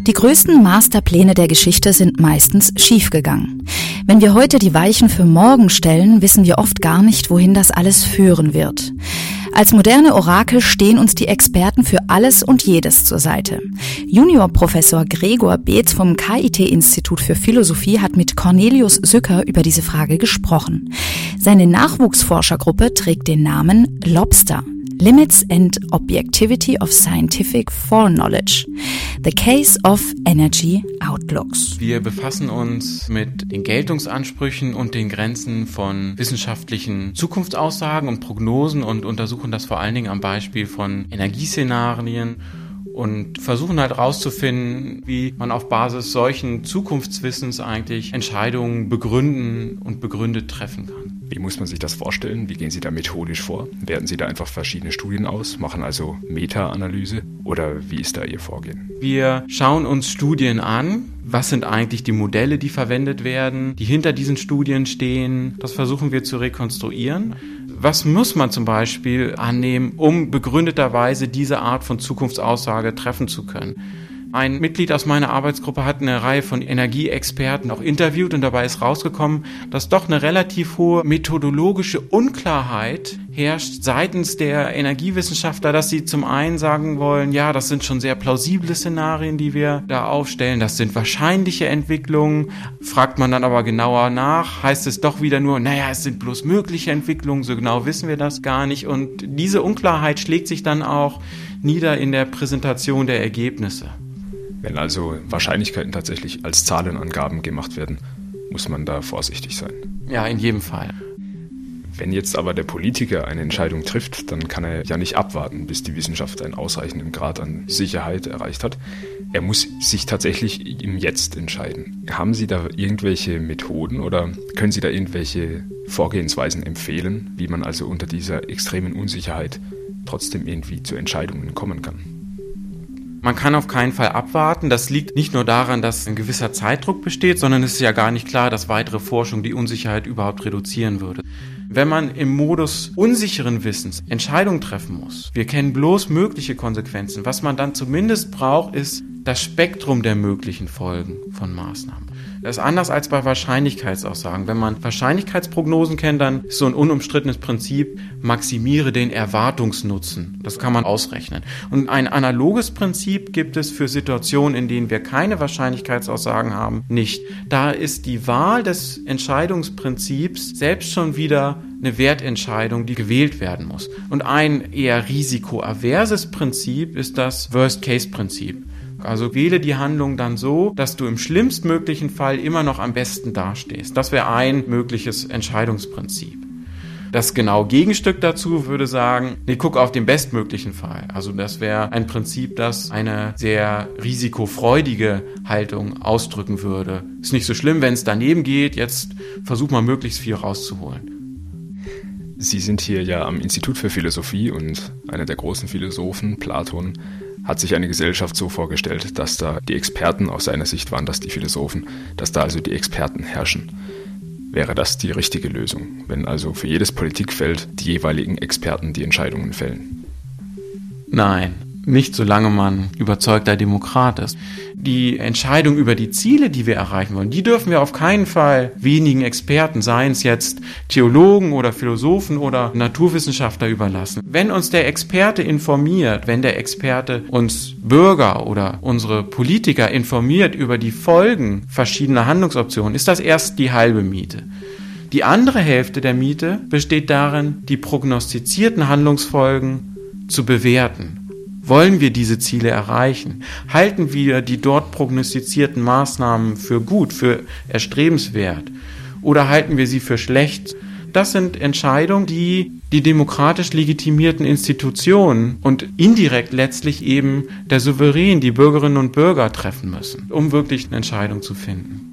Die größten Masterpläne der Geschichte sind meistens schiefgegangen. Wenn wir heute die Weichen für morgen stellen, wissen wir oft gar nicht, wohin das alles führen wird. Als moderne Orakel stehen uns die Experten für alles und jedes zur Seite. Juniorprofessor Gregor Beetz vom KIT-Institut für Philosophie hat mit Cornelius Sücker über diese Frage gesprochen. Seine Nachwuchsforschergruppe trägt den Namen LOBSTER. Limits and Objectivity of Scientific Foreknowledge. The Case of Energy Outlooks. Wir befassen uns mit den Geltungsansprüchen und den Grenzen von wissenschaftlichen Zukunftsaussagen und Prognosen und untersuchen das vor allen Dingen am Beispiel von Energieszenarien und versuchen halt herauszufinden, wie man auf Basis solchen Zukunftswissens eigentlich Entscheidungen begründen und begründet treffen kann. Wie muss man sich das vorstellen? Wie gehen Sie da methodisch vor? Werten Sie da einfach verschiedene Studien aus, machen also Meta-Analyse oder wie ist da Ihr Vorgehen? Wir schauen uns Studien an. Was sind eigentlich die Modelle, die verwendet werden, die hinter diesen Studien stehen? Das versuchen wir zu rekonstruieren. Was muss man zum Beispiel annehmen, um begründeterweise diese Art von Zukunftsaussage treffen zu können? Ein Mitglied aus meiner Arbeitsgruppe hat eine Reihe von Energieexperten auch interviewt und dabei ist rausgekommen, dass doch eine relativ hohe methodologische Unklarheit herrscht seitens der Energiewissenschaftler, dass sie zum einen sagen wollen, ja, das sind schon sehr plausible Szenarien, die wir da aufstellen, das sind wahrscheinliche Entwicklungen. Fragt man dann aber genauer nach, heißt es doch wieder nur, naja, es sind bloß mögliche Entwicklungen, so genau wissen wir das gar nicht. Und diese Unklarheit schlägt sich dann auch nieder in der Präsentation der Ergebnisse. Wenn also Wahrscheinlichkeiten tatsächlich als Zahlenangaben gemacht werden, muss man da vorsichtig sein. Ja, in jedem Fall. Wenn jetzt aber der Politiker eine Entscheidung trifft, dann kann er ja nicht abwarten, bis die Wissenschaft einen ausreichenden Grad an Sicherheit erreicht hat. Er muss sich tatsächlich im Jetzt entscheiden. Haben Sie da irgendwelche Methoden oder können Sie da irgendwelche Vorgehensweisen empfehlen, wie man also unter dieser extremen Unsicherheit trotzdem irgendwie zu Entscheidungen kommen kann? Man kann auf keinen Fall abwarten. Das liegt nicht nur daran, dass ein gewisser Zeitdruck besteht, sondern es ist ja gar nicht klar, dass weitere Forschung die Unsicherheit überhaupt reduzieren würde. Wenn man im Modus unsicheren Wissens Entscheidungen treffen muss, wir kennen bloß mögliche Konsequenzen. Was man dann zumindest braucht, ist das Spektrum der möglichen Folgen von Maßnahmen. Das ist anders als bei Wahrscheinlichkeitsaussagen. Wenn man Wahrscheinlichkeitsprognosen kennt, dann ist so ein unumstrittenes Prinzip, maximiere den Erwartungsnutzen. Das kann man ausrechnen. Und ein analoges Prinzip gibt es für Situationen, in denen wir keine Wahrscheinlichkeitsaussagen haben, nicht. Da ist die Wahl des Entscheidungsprinzips selbst schon wieder eine Wertentscheidung, die gewählt werden muss. Und ein eher risikoaverses Prinzip ist das Worst-Case-Prinzip. Also wähle die Handlung dann so, dass du im schlimmstmöglichen Fall immer noch am besten dastehst. Das wäre ein mögliches Entscheidungsprinzip. Das genaue Gegenstück dazu würde sagen, nee, guck auf den bestmöglichen Fall. Also das wäre ein Prinzip, das eine sehr risikofreudige Haltung ausdrücken würde. Ist nicht so schlimm, wenn es daneben geht, jetzt versuch mal möglichst viel rauszuholen. Sie sind hier ja am Institut für Philosophie und einer der großen Philosophen, Platon, hat sich eine Gesellschaft so vorgestellt, dass da die Experten, aus seiner Sicht waren das die Philosophen, dass da also die Experten herrschen. Wäre das die richtige Lösung, wenn also für jedes Politikfeld die jeweiligen Experten die Entscheidungen fällen? Nein, nicht solange man überzeugter Demokrat ist. Die Entscheidung über die Ziele, die wir erreichen wollen, die dürfen wir auf keinen Fall wenigen Experten, seien es jetzt Theologen oder Philosophen oder Naturwissenschaftler, überlassen. Wenn uns der Experte informiert, wenn der Experte uns Bürger oder unsere Politiker informiert über die Folgen verschiedener Handlungsoptionen, ist das erst die halbe Miete. Die andere Hälfte der Miete besteht darin, die prognostizierten Handlungsfolgen zu bewerten. Wollen wir diese Ziele erreichen? Halten wir die dort prognostizierten Maßnahmen für gut, für erstrebenswert? Oder halten wir sie für schlecht? Das sind Entscheidungen, die die demokratisch legitimierten Institutionen und indirekt letztlich eben der Souverän, die Bürgerinnen und Bürger treffen müssen, um wirklich eine Entscheidung zu finden.